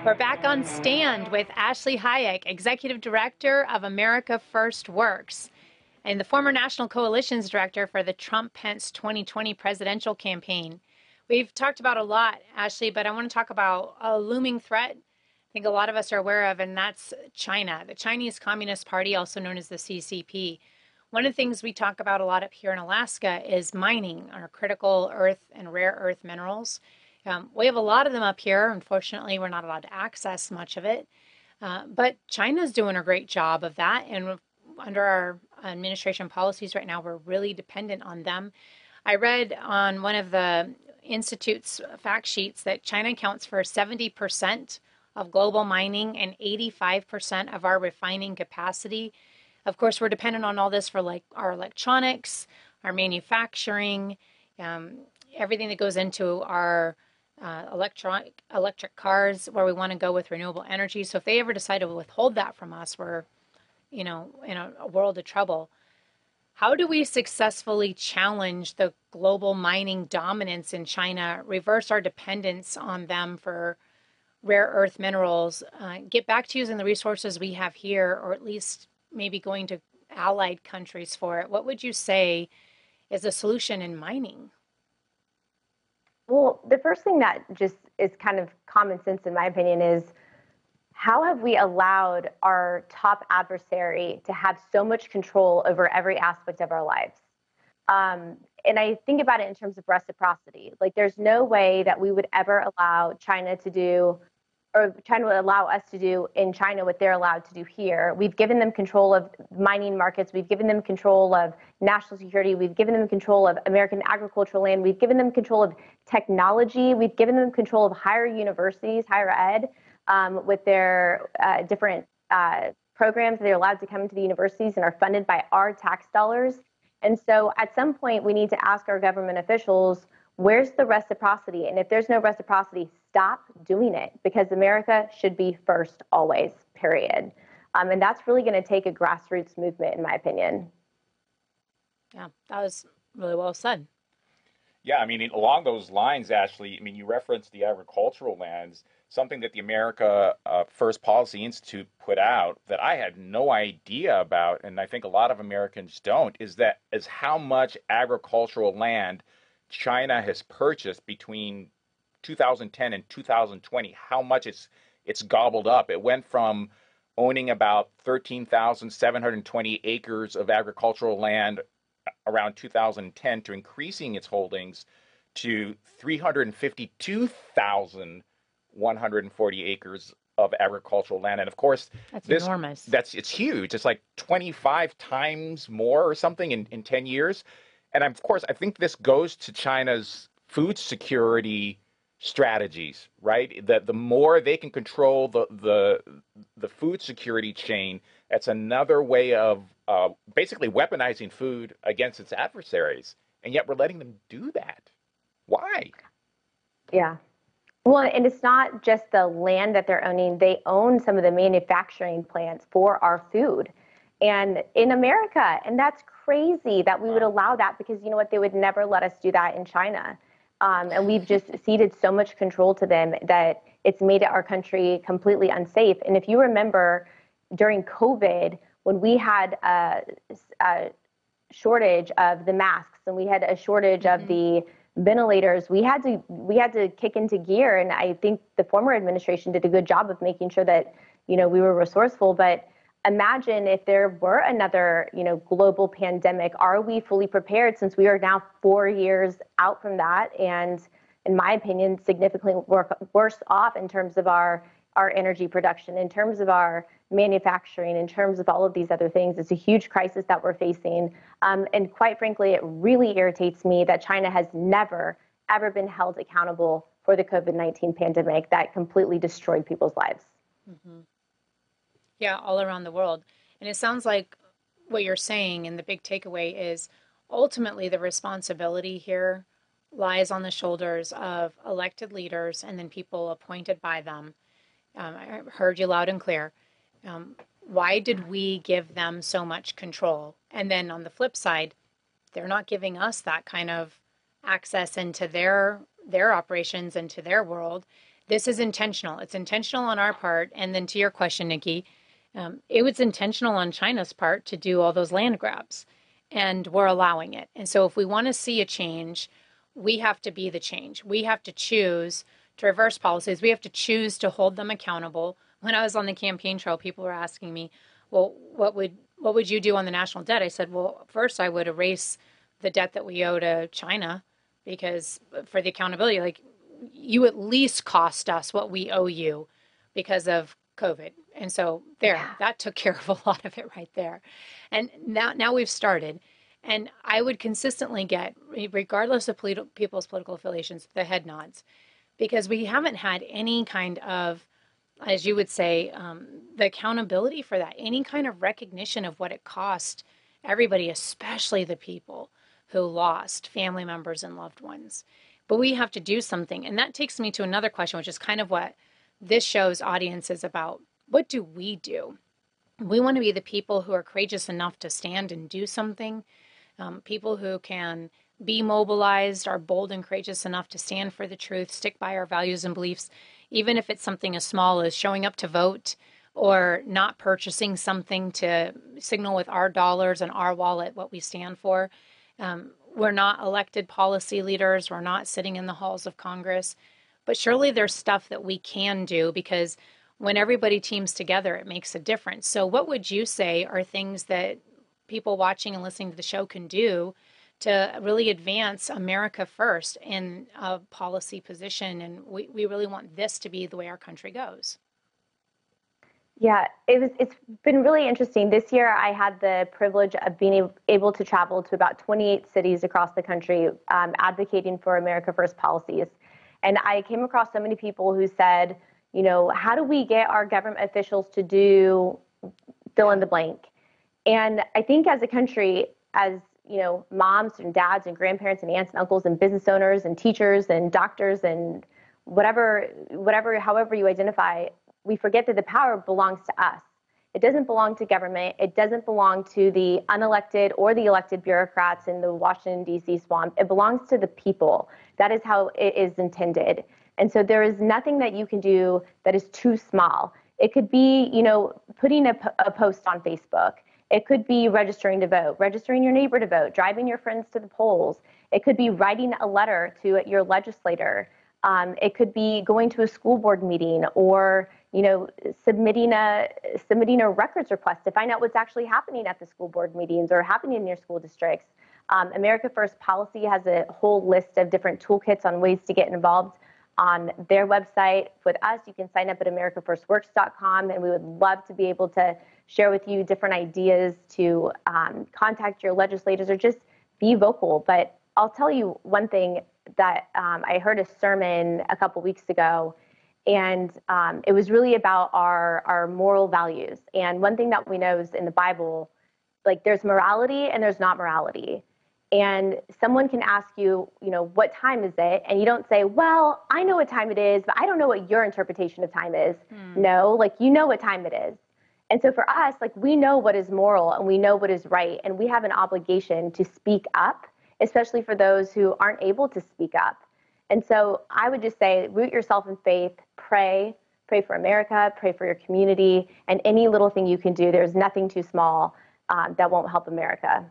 We're back on Stand with Ashley Hayek, Executive Director of America First Works, and the former National Coalitions Director for the Trump-Pence 2020 presidential campaign. We've talked about a lot, Ashley, but I want to talk about a looming threat I think a lot of us are aware of, and that's China, the Chinese Communist Party, also known as the CCP. One of the things we talk about a lot up here in Alaska is mining, our critical earth and rare earth minerals. We have a lot of them up here. Unfortunately, we're not allowed to access much of it. But China's doing a great job of that. And under our administration policies right now, we're really dependent on them. I read on one of the Institute's fact sheets that China accounts for 70% of global mining and 85% of our refining capacity. Of course, we're dependent on all this for like our electronics, our manufacturing, everything that goes into our electric cars, where we want to go with renewable energy. So if they ever decide to withhold that from us, we're, in a world of trouble. How do we successfully challenge the global mining dominance in China, reverse our dependence on them for rare earth minerals, get back to using the resources we have here, or at least maybe going to allied countries for it? What would you say is a solution in mining? Well, the first thing that just is kind of common sense, in my opinion, is how have we allowed our top adversary to have so much control over every aspect of our lives? And I think about it in terms of reciprocity. Like, there's no way that we would ever allow China to do, or China would allow us to do in China what they're allowed to do here. We've given them control of mining markets. We've given them control of national security. We've given them control of American agricultural land. We've given them control of technology. We've given them control of higher universities, higher ed, with their different programs. They're allowed to come into the universities and are funded by our tax dollars. And so at some point, we need to ask our government officials, where's the reciprocity? And if there's no reciprocity, stop doing it, because America should be first always, period. And that's really going to take a grassroots movement, in my opinion. Yeah, that was really well said. Yeah, I mean, along those lines, Ashley, I mean, you referenced the agricultural lands, something that the America First Policy Institute put out that I had no idea about, and I think a lot of Americans don't, is how much agricultural land China has purchased between 2010 and 2020, how much it's gobbled up. It went from owning about 13,720 acres of agricultural land around 2010 to increasing its holdings to 352,140 acres of agricultural land. And of course, that's enormous. It's huge. It's like 25 times more or something in 10 years. And of course, I think this goes to China's food security strategies, right? That the more they can control the food security chain, that's another way of basically weaponizing food against its adversaries. And yet we're letting them do that. Why? Yeah. Well, and it's not just the land that they're owning. They own some of the manufacturing plants for our food. And in America, and that's crazy that we would allow that, because you know what, they would never let us do that in China. And we've just ceded so much control to them that it's made our country completely unsafe. And if you remember during COVID, when we had a shortage of the masks and we had a shortage of the ventilators, we had to kick into gear. And I think the former administration did a good job of making sure that, we were resourceful. But imagine if there were another, global pandemic. Are we fully prepared, since we are now 4 years out from that? And in my opinion, significantly worse off in terms of our energy production, in terms of our manufacturing, in terms of all of these other things. It's a huge crisis that we're facing. And quite frankly, it really irritates me that China has never, ever been held accountable for the COVID-19 pandemic that completely destroyed people's lives. Mm-hmm. Yeah, all around the world. And it sounds like what you're saying, and the big takeaway is ultimately the responsibility here lies on the shoulders of elected leaders and then people appointed by them. I heard you loud and clear. Why did we give them so much control? And then on the flip side, they're not giving us that kind of access into their operations, into their world. this is intentional. It's intentional on our part. And then to your question, Nikki, it was intentional on China's part to do all those land grabs, and we're allowing it. And so if we want to see a change, we have to be the change. We have to choose to reverse policies. We have to choose to hold them accountable. When I was on the campaign trail, people were asking me, well, what would you do on the national debt? I said, well, first I would erase the debt that we owe to China, because for the accountability, like, you at least cost us what we owe you because of COVID. And so that took care of a lot of it right there. And now we've started. And I would consistently get, regardless of people's political affiliations, the head nods, because we haven't had any kind of, as you would say, the accountability for that, any kind of recognition of what it cost everybody, especially the people who lost family members and loved ones. But we have to do something. And that takes me to another question, which is kind of what this show's audience is about. What do? We want to be the people who are courageous enough to stand and do something, people who can be mobilized, are bold and courageous enough to stand for the truth, stick by our values and beliefs, even if it's something as small as showing up to vote or not purchasing something to signal with our dollars and our wallet what we stand for. We're not elected policy leaders. We're not sitting in the halls of Congress. But surely there's stuff that we can do, because when everybody teams together, it makes a difference. So what would you say are things that people watching and listening to the show can do to really advance America first in a policy position? And we really want this to be the way our country goes. Yeah, it's been really interesting. This year, I had the privilege of being able to travel to about 28 cities across the country, advocating for America First policies. And I came across so many people who said, how do we get our government officials to do fill in the blank? And I think as a country, as moms and dads and grandparents and aunts and uncles and business owners and teachers and doctors and whatever, however you identify, we forget that the power belongs to us. It doesn't belong to government. It doesn't belong to the unelected or the elected bureaucrats in the Washington, D.C. swamp. It belongs to the people. That is how it is intended. And so there is nothing that you can do that is too small. It could be, putting a post on Facebook. It could be registering to vote, registering your neighbor to vote, driving your friends to the polls. It could be writing a letter to your legislator. It could be going to a school board meeting, or submitting a records request to find out what's actually happening at the school board meetings or happening in your school districts. America First Policy has a whole list of different toolkits on ways to get involved on their website. With us, you can sign up at americafirstworks.com, and we would love to be able to share with you different ideas to contact your legislators or just be vocal. But I'll tell you one thing that I heard a sermon a couple weeks ago, and it was really about our moral values. And one thing that we know is in the Bible, like, there's morality and there's not morality. And someone can ask you, what time is it? And you don't say, well, I know what time it is, but I don't know what your interpretation of time is. No, you know what time it is. And so for us, we know what is moral and we know what is right. And we have an obligation to speak up, especially for those who aren't able to speak up. And so I would just say, root yourself in faith, pray for America, pray for your community, and any little thing you can do. There's nothing too small that won't help America.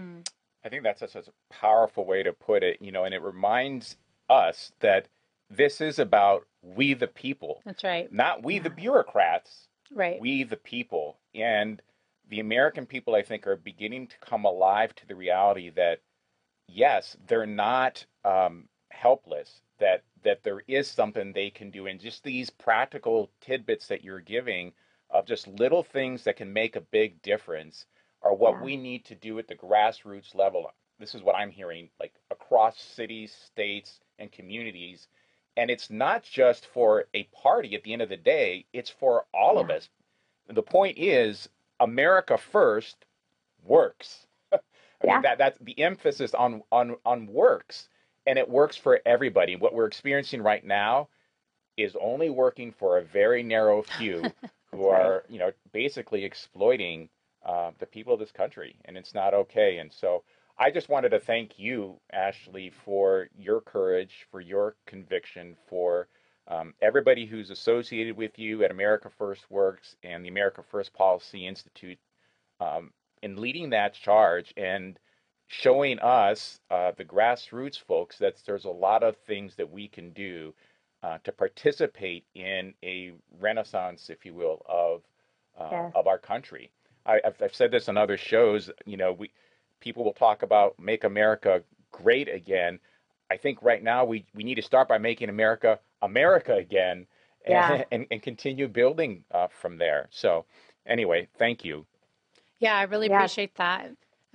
I think that's such a powerful way to put it, and it reminds us that this is about we the people. That's right. Not we the bureaucrats. Right. We the people. And the American people, I think, are beginning to come alive to the reality that, yes, they're not helpless, that there is something they can do. And just these practical tidbits that you're giving of just little things that can make a big difference are what we need to do at the grassroots level. This is what I'm hearing, across cities, states, and communities. And it's not just for a party at the end of the day, it's for all of us. The point is, America First works. That's the emphasis on works. And it works for everybody. What we're experiencing right now is only working for a very narrow few who are, basically exploiting the people of this country, and it's not okay. And so I just wanted to thank you, Ashley, for your courage, for your conviction, for Everybody who's associated with you at America First Works and the America First Policy Institute, in leading that charge and showing us, the grassroots folks, that there's a lot of things that we can do to participate in a renaissance, if you will, of our country. I've said this on other shows. People will talk about make America great again. I think right now we need to start by making America again, and continue building from there. So anyway, thank you. Yeah, I really appreciate that.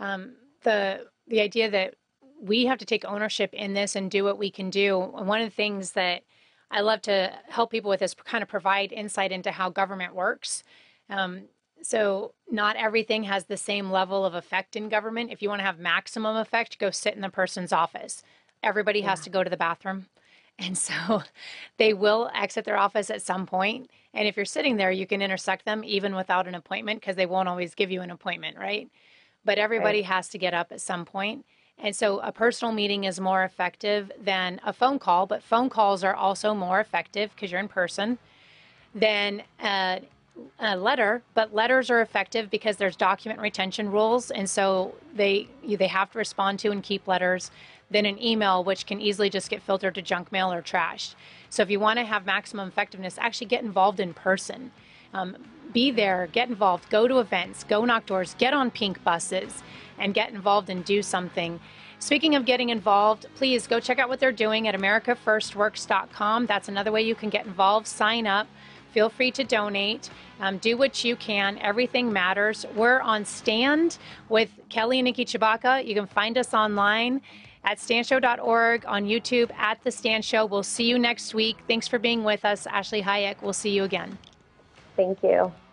The idea that we have to take ownership in this and do what we can do. One of the things that I love to help people with is kind of provide insight into how government works. So not everything has the same level of effect in government. If you want to have maximum effect, go sit in the person's office. Everybody has to go to the bathroom. And so they will exit their office at some point. And if you're sitting there, you can intersect them even without an appointment, because they won't always give you an appointment, right? But everybody has to get up at some point. And so a personal meeting is more effective than a phone call, but phone calls are also more effective because you're in person than a letter. But letters are effective because there's document retention rules. And so they have to respond to and keep letters, than an email, which can easily just get filtered to junk mail or trashed. So if you want to have maximum effectiveness, actually get involved in person. Be there, get involved, go to events, go knock doors, get on pink buses, and get involved and do something. Speaking of getting involved, please go check out what they're doing at americafirstworks.com. That's another way you can get involved. Sign up. Feel free to donate. Do what you can. Everything matters. We're on Stand with Kelly and Nikki Chewbacca. You can find us online at standshow.org, on YouTube at The Stand Show. We'll see you next week. Thanks for being with us, Ashley Hayek. We'll see you again. Thank you.